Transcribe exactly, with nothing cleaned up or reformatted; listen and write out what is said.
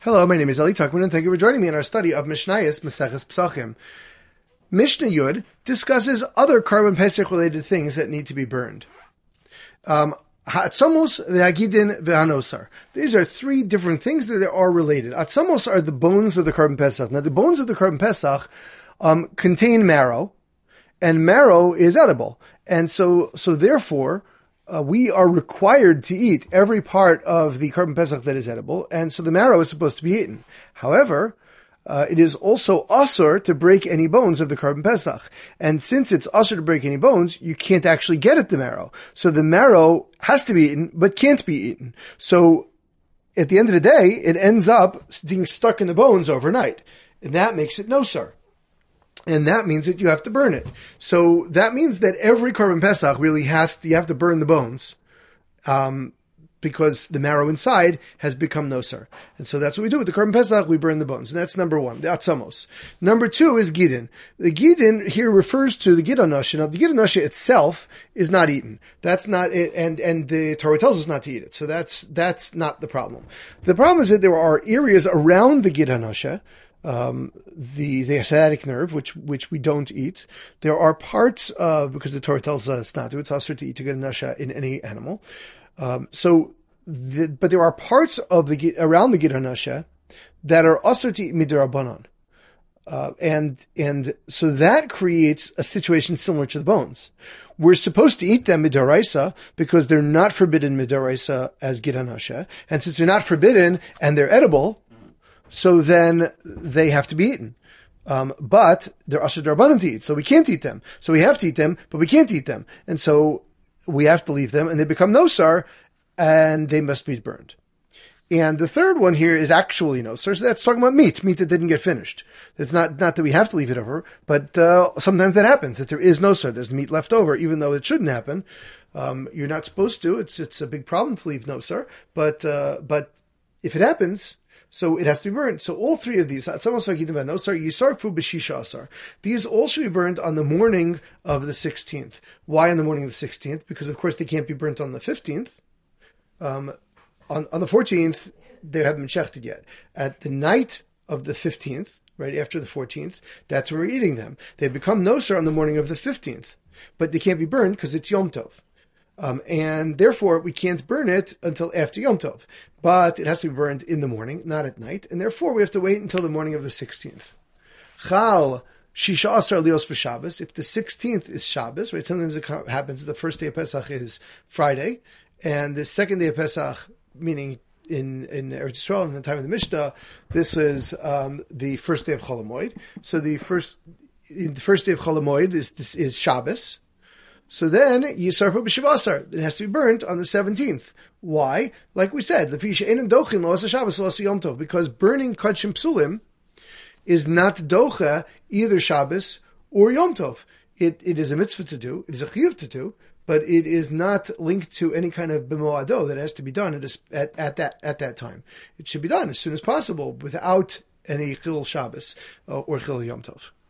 Hello, my name is Eli Tuckman, and thank you for joining me in our study of Mishnayos Maseches Pesachim. Mishnah Yud discusses other Karban Pesach related things that need to be burned. Um, Ha'atzamos, ve'hagidin, ve'hanosar. These are three different things that are related. Atzamos are the bones of the Karban Pesach. Now, the bones of the Karban Pesach um, contain marrow, and marrow is edible. And so, so therefore, Uh, we are required to eat every part of the Karban Pesach that is edible, and so the marrow is supposed to be eaten. However, uh, it is also asur to break any bones of the Karban Pesach. And since it's asur to break any bones, you can't actually get at the marrow. So the marrow has to be eaten, but can't be eaten. So at the end of the day, it ends up being stuck in the bones overnight. And that makes it nosar. And that means that you have to burn it. So that means that every Karban Pesach really has to, you have to burn the bones, um, because the marrow inside has become nosar. And so that's what we do with the Karban Pesach, we burn the bones. And that's number one, the atzamos. Number two is gidin. The gidin here refers to the gidanosha. Now the gidanosha itself is not eaten. That's not it, and, and the Torah tells us not to eat it. So that's, that's not the problem. The problem is that there are areas around the gidanosha, Um, the, the sciatic nerve, which, which we don't eat. There are parts of, because the Torah tells us not to, it's also to eat to get a nasha in any animal. Um, so, the, but there are parts of the, around the Gid HaNasha that are also to eat midrabanan. Uh, and, and so that creates a situation similar to the bones. We're supposed to eat them midaraisa because they're not forbidden midaraisa as Gid HaNasha. And since they're not forbidden and they're edible, so then they have to be eaten. Um, but they're asher d'Rabbanan to eat, so we can't eat them. So we have to eat them, but we can't eat them. And so we have to leave them, and they become nosar, and they must be burned. And the third one here is actually nosar, so that's talking about meat, meat that didn't get finished. It's not, not that we have to leave it over, but uh, sometimes that happens, that there is nosar, there's meat left over, even though it shouldn't happen. Um, you're not supposed to, it's it's a big problem to leave nosar, but, uh, but if it happens, so it has to be burned. So all three of these, it's almost like you know, nosar, yisarfu b'shisha asar. These all should be burned on the morning of the sixteenth. Why on the morning of the sixteenth? Because of course they can't be burnt on the fifteenth. Um, on, on the fourteenth, they haven't been shechted yet. At the night of the fifteenth, right after the fourteenth, that's where we're eating them. They become nosar on the morning of the fifteenth. But they can't be burned because it's Yom Tov. Um, and therefore, we can't burn it until after Yom Tov. But it has to be burned in the morning, not at night. And therefore, we have to wait until the morning of the sixteenth. Chal Shisha Asar Lios B'Shabbos. If the sixteenth is Shabbos, right? Sometimes it happens the first day of Pesach is Friday. And the second day of Pesach, meaning in, in Eretz Yisrael, in the time of the Mishnah, this is um, the first day of Chol HaMoed. So the first, the first day of Chol HaMoed is, is Shabbos. So then, Yisarfu b'Shavasar, it has to be burnt on the seventeenth. Why? Like we said, because burning Kodshim Psulim is not docha either Shabbos or Yom Tov. It, it is a mitzvah to do, it is a chiyuv to do, but it is not linked to any kind of b'moado that has to be done at, at, at, that, at that time. It should be done as soon as possible without any chil Shabbos uh, or chil Yom Tov.